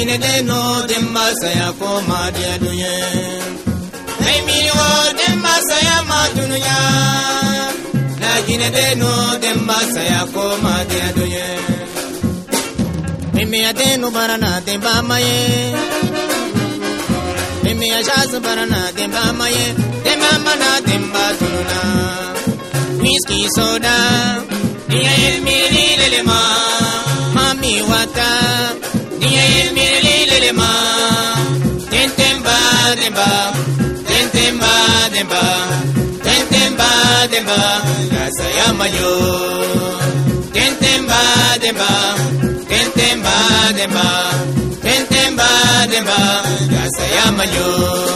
gine de no demba saya koma dia duye hey mi o demba saya ma dunya na gine de no demba saya koma dia duye me ade no barana demba maye me ashas barana demba maye demba mana demba tununa whisky soda dia el miri lelema mami wata dia el miri lelema tentemba demba tentemba demba tentemba demba saya mayo tentemba demba tentemba demba tentemba demba saya mayo